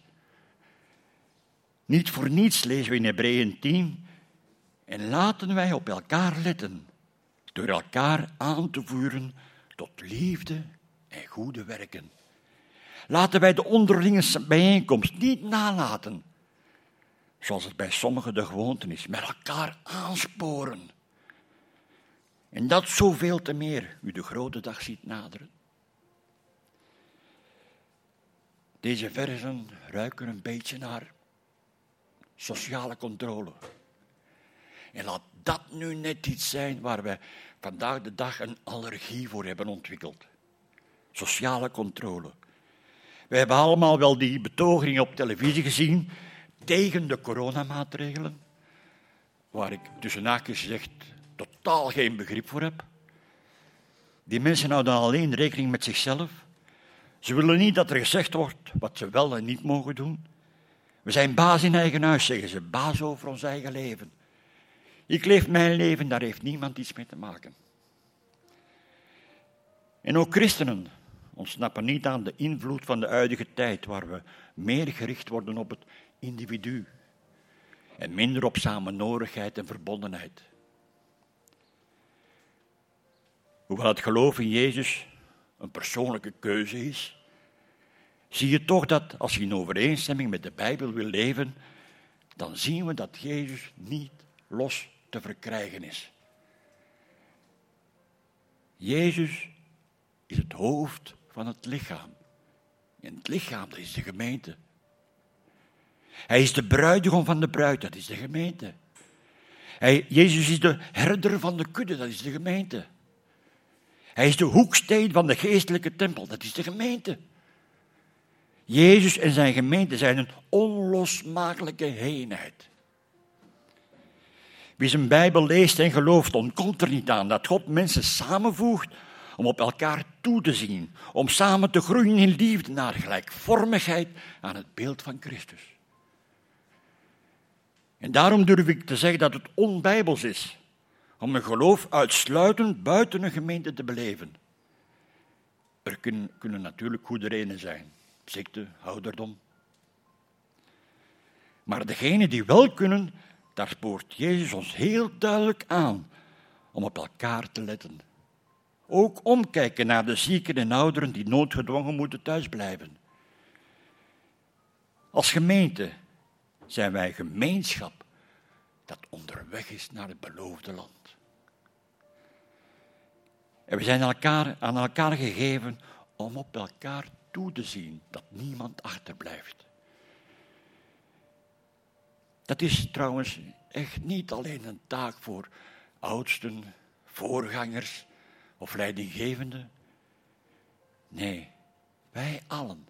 Niet voor niets lezen we in Hebreeën 10, en laten wij op elkaar letten, door elkaar aan te voeren tot liefde en goede werken. Laten wij de onderlinge bijeenkomst niet nalaten, zoals het bij sommigen de gewoonte is, met elkaar aansporen. En dat zoveel te meer, u de grote dag ziet naderen. Deze versen ruiken een beetje naar sociale controle. En laat dat nu net iets zijn waar we vandaag de dag een allergie voor hebben ontwikkeld. Sociale controle. We hebben allemaal wel die betogingen op televisie gezien tegen de coronamaatregelen, waar ik tussen haakjes gezegd totaal geen begrip voor heb. Die mensen houden alleen rekening met zichzelf. Ze willen niet dat er gezegd wordt wat ze wel en niet mogen doen. We zijn baas in eigen huis, zeggen ze, baas over ons eigen leven. Ik leef mijn leven, daar heeft niemand iets mee te maken. En ook christenen ontsnappen niet aan de invloed van de huidige tijd, waar we meer gericht worden op het individu en minder op samenhorigheid en verbondenheid. Hoewel het geloof in Jezus een persoonlijke keuze is, zie je toch dat als je in overeenstemming met de Bijbel wil leven, dan zien we dat Jezus niet los te verkrijgen is. Jezus is het hoofd van het lichaam. En het lichaam, dat is de gemeente. Hij is de bruidegom van de bruid, dat is de gemeente. Jezus is de herder van de kudde, dat is de gemeente. Hij is de hoeksteen van de geestelijke tempel, dat is de gemeente. Jezus en zijn gemeente zijn een onlosmakelijke eenheid. Wie zijn Bijbel leest en gelooft, ontkomt er niet aan dat God mensen samenvoegt om op elkaar toe te zien, om samen te groeien in liefde naar gelijkvormigheid aan het beeld van Christus. En daarom durf ik te zeggen dat het onbijbels is om een geloof uitsluitend buiten een gemeente te beleven. Er kunnen natuurlijk goede redenen zijn, ziekte, ouderdom. Maar degenen die wel kunnen, daar spoort Jezus ons heel duidelijk aan om op elkaar te letten. Ook omkijken naar de zieken en ouderen die noodgedwongen moeten thuisblijven. Als gemeente zijn wij gemeenschap dat onderweg is naar het beloofde land. En we zijn aan elkaar gegeven om op elkaar toe te zien, dat niemand achterblijft. Dat is trouwens echt niet alleen een taak voor oudsten, voorgangers of leidinggevenden. Nee, wij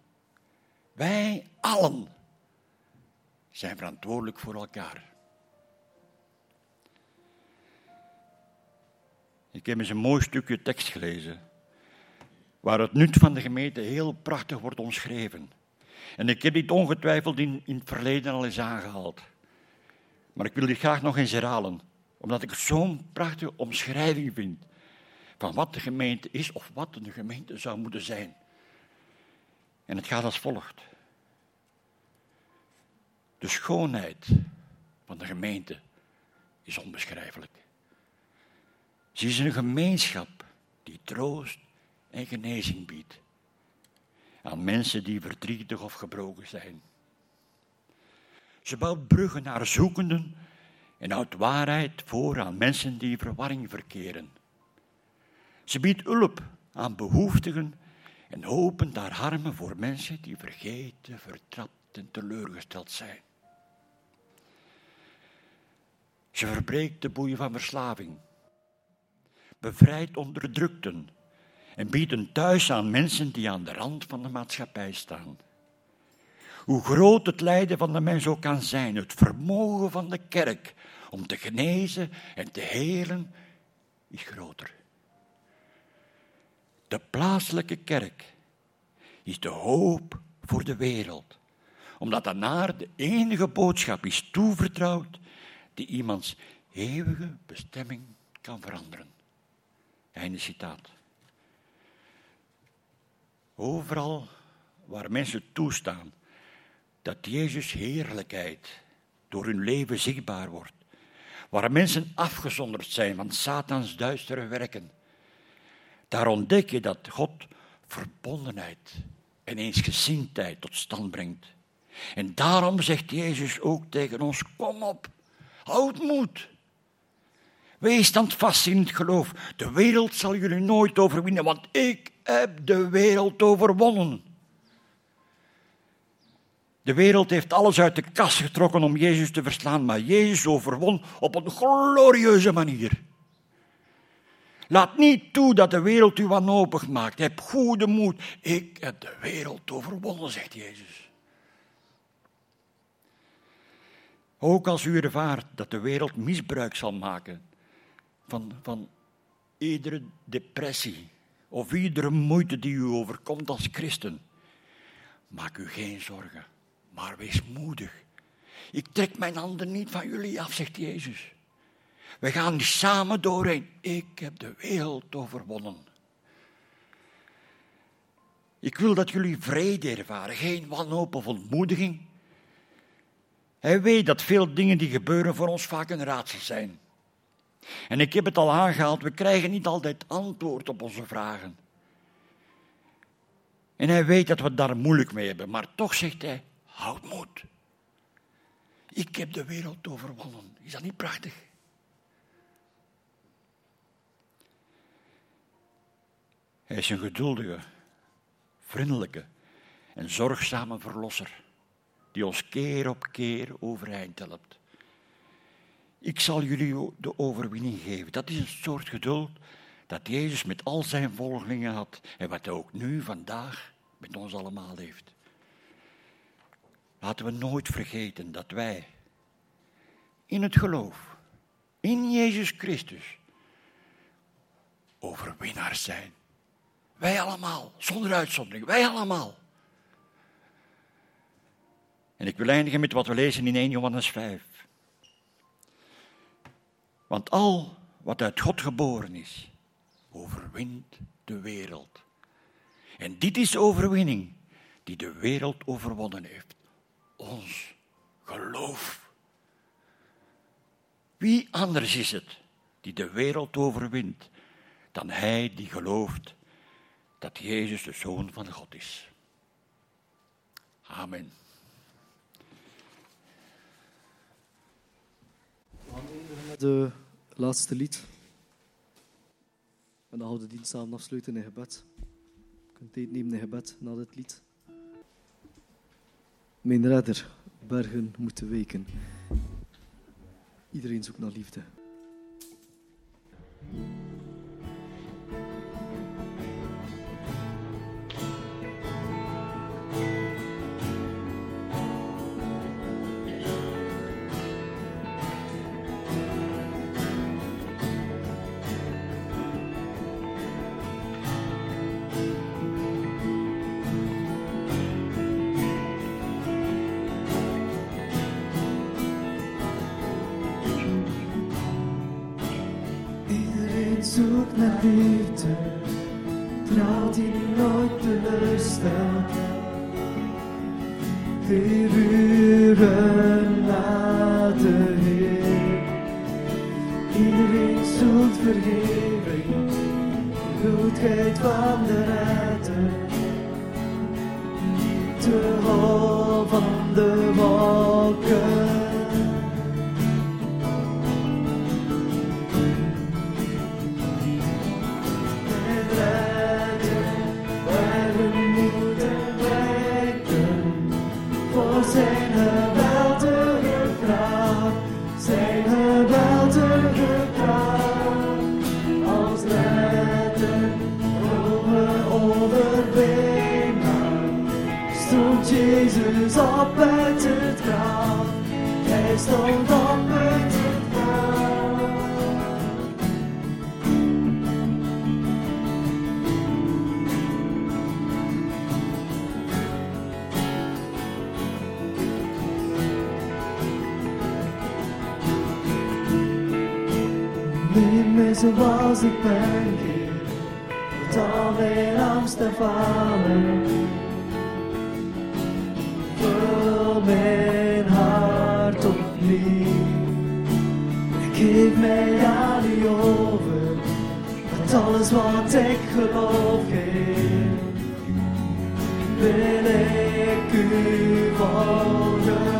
allen zijn verantwoordelijk voor elkaar. Ik heb eens een mooi stukje tekst gelezen, waar het nut van de gemeente heel prachtig wordt omschreven. En ik heb dit ongetwijfeld in het verleden al eens aangehaald. Maar ik wil dit graag nog eens herhalen, omdat ik het zo'n prachtige omschrijving vind van wat de gemeente is of wat een gemeente zou moeten zijn. En het gaat als volgt. De schoonheid van de gemeente is onbeschrijfelijk. Ze is een gemeenschap die troost en genezing biedt aan mensen die verdrietig of gebroken zijn. Ze bouwt bruggen naar zoekenden en houdt waarheid voor aan mensen die in verwarring verkeren. Ze biedt hulp aan behoeftigen en opent haar armen voor mensen die vergeten, vertrapt en teleurgesteld zijn. Ze verbreekt de boeien van verslaving, bevrijdt onderdrukten en biedt een thuis aan mensen die aan de rand van de maatschappij staan. Hoe groot het lijden van de mens ook kan zijn, het vermogen van de kerk om te genezen en te helen is groter. De plaatselijke kerk is de hoop voor de wereld, omdat aan haar de enige boodschap is toevertrouwd die iemands eeuwige bestemming kan veranderen. Einde citaat. Overal waar mensen toestaan dat Jezus' heerlijkheid door hun leven zichtbaar wordt, waar mensen afgezonderd zijn van Satans duistere werken, daar ontdek je dat God verbondenheid en eensgezindheid tot stand brengt. En daarom zegt Jezus ook tegen ons, kom op, houd moed. Wees standvast in het geloof. De wereld zal jullie nooit overwinnen, want ik heb de wereld overwonnen. De wereld heeft alles uit de kast getrokken om Jezus te verslaan, maar Jezus overwon op een glorieuze manier. Laat niet toe dat de wereld u wanhopig maakt. Heb goede moed. Ik heb de wereld overwonnen, zegt Jezus. Ook als u ervaart dat de wereld misbruik zal maken van iedere depressie of iedere moeite die u overkomt als christen, maak u geen zorgen, maar wees moedig. Ik trek mijn handen niet van jullie af, zegt Jezus. We gaan er samen doorheen. Ik heb de wereld overwonnen. Ik wil dat jullie vrede ervaren, geen wanhoop of ontmoediging. Hij weet dat veel dingen die gebeuren voor ons vaak een raadsel zijn. En ik heb het al aangehaald, we krijgen niet altijd antwoord op onze vragen. En hij weet dat we daar moeilijk mee hebben, maar toch zegt hij, houd moed. Ik heb de wereld overwonnen. Is dat niet prachtig? Hij is een geduldige, vriendelijke en zorgzame verlosser, die ons keer op keer overeind helpt. Ik zal jullie de overwinning geven. Dat is een soort geduld dat Jezus met al zijn volgelingen had en wat hij ook nu, vandaag, met ons allemaal heeft. Laten we nooit vergeten dat wij in het geloof, in Jezus Christus, overwinnaars zijn. Wij allemaal, zonder uitzondering, wij allemaal. En ik wil eindigen met wat we lezen in 1 Johannes 5. Want al wat uit God geboren is, overwint de wereld. En dit is de overwinning die de wereld overwonnen heeft. Ons geloof. Wie anders is het die de wereld overwint dan hij die gelooft dat Jezus de Zoon van God is. Amen. We gaan eindigen met het laatste lied. En dan gaan we de dienst samen afsluiten in gebed. Je kunt tijd nemen in gebed na dit lied. Mijn redder, bergen moeten weken. Iedereen zoekt naar liefde. Zoek naar liefde, trouw die nooit teleurstelt. Weer uren na de Heer. Iedereen zoekt vergeving, de goedheid van de Redder. De hol van de wolken. Zijn geweldige kracht, zijn geweldige kracht. Als redder, overwinnaar, stond Jezus op uit het graf. Hij stond op uit het graf. Neem mij zoals ik ben, Heer, dan in angst en falen. Vul mijn hart opnieuw. Ik geef mij aan u over, met alles wat ik geloof, Heer. Wil ik u volgen.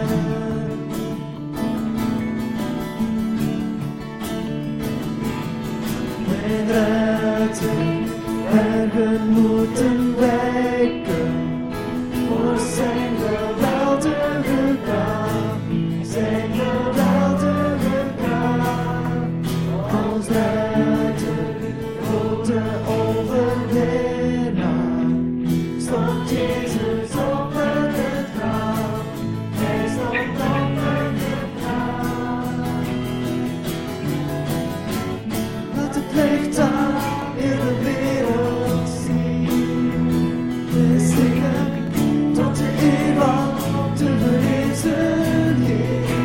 Mijn ruiten bergen moeten wijken voor zijn geweldige kracht, zijn geweldige kracht. Als ruiten grote overwinnaar stond Jezus op het graf. Hij stond op het graf. Laat het licht aan in de wereld zien. We zingen tot de eeuwig te verheersen Heer.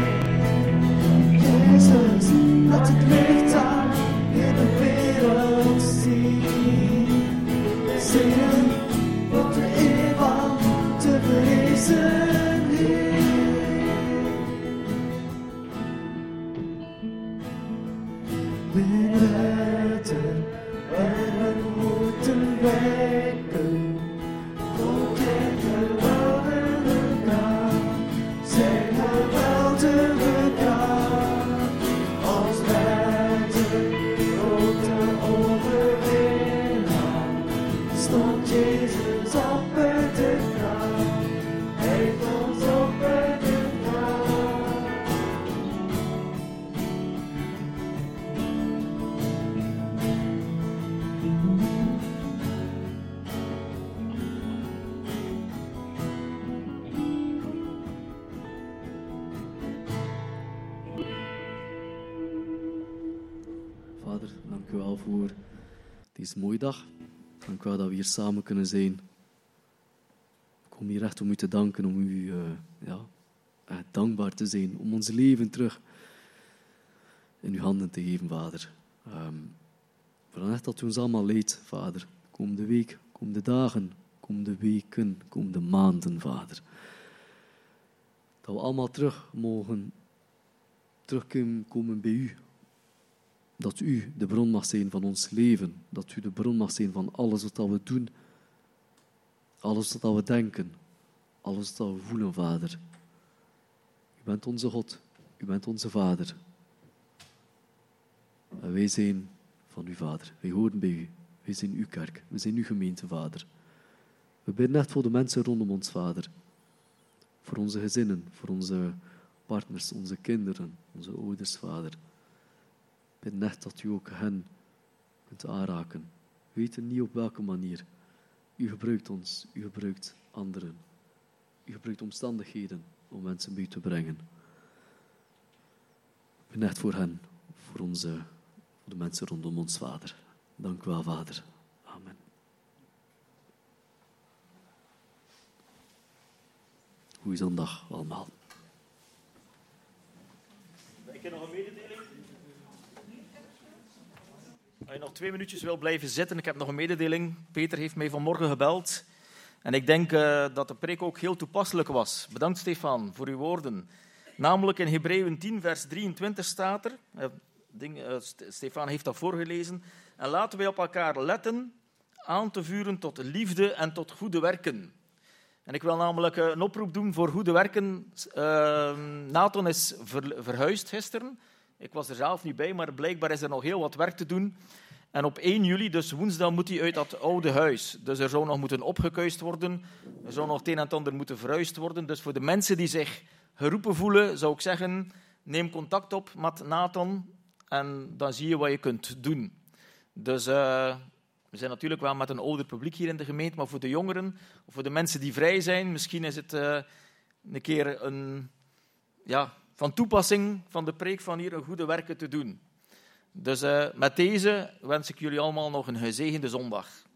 Jezus, laat het licht aan in de wereld zien. We zingen tot de eeuwig te verheersen Heer. Binnen bergen moeten wijken voor zijn geweldige kracht, zijn geweldige kracht. Als buiten grote overwinnaar stond Jezus op het graf. Hij heeft ons op het graf. Vader, dank u wel voor deze mooie dag. Dank u wel dat we hier samen kunnen zijn. Ik kom hier echt om u te danken, om u dankbaar te zijn, om ons leven terug in uw handen te geven, Vader. Vooral echt dat u ons allemaal leidt, Vader. Komende week, komende dagen, komende weken, komende maanden, Vader. Dat we allemaal terugkomen bij u. Dat u de bron mag zijn van ons leven. Dat u de bron mag zijn van alles wat we doen. Alles wat we denken. Alles wat we voelen, Vader. U bent onze God. U bent onze Vader. En wij zijn van u, Vader. Wij horen bij u. Wij zijn uw kerk. We zijn uw gemeente, Vader. We bidden echt voor de mensen rondom ons, Vader. Voor onze gezinnen, voor onze partners, onze kinderen, onze ouders, Vader. Ik bid net dat u ook hen kunt aanraken. We weten niet op welke manier. U gebruikt ons, u gebruikt anderen. U gebruikt omstandigheden om mensen bij u te brengen. Ik bid net voor hen, voor de mensen rondom ons, Vader. Dank u wel, Vader. Amen. Goeie zondag allemaal. Ik heb nog een mededeling. Als je nog 2 minuutjes wil blijven zitten, ik heb nog een mededeling. Peter heeft mij vanmorgen gebeld. En ik denk dat de preek ook heel toepasselijk was. Bedankt, Stefan, voor uw woorden. Namelijk in Hebreeën 10, vers 23 staat er. Stefan heeft dat voorgelezen. En laten wij op elkaar letten, aan te vuren tot liefde en tot goede werken. En ik wil namelijk een oproep doen voor goede werken. Nathan is verhuisd gisteren. Ik was er zelf niet bij, maar blijkbaar is er nog heel wat werk te doen. En op 1 juli, dus woensdag, moet hij uit dat oude huis. Dus er zou nog moeten opgekuist worden. Er zou nog het een en het ander moeten verhuisd worden. Dus voor de mensen die zich geroepen voelen, zou ik zeggen, neem contact op met Nathan en dan zie je wat je kunt doen. Dus we zijn natuurlijk wel met een ouder publiek hier in de gemeente, maar voor de jongeren, of voor de mensen die vrij zijn, misschien is het een keer van toepassing van de preek van hier een goede werken te doen. Dus met deze wens ik jullie allemaal nog een gezegende zondag.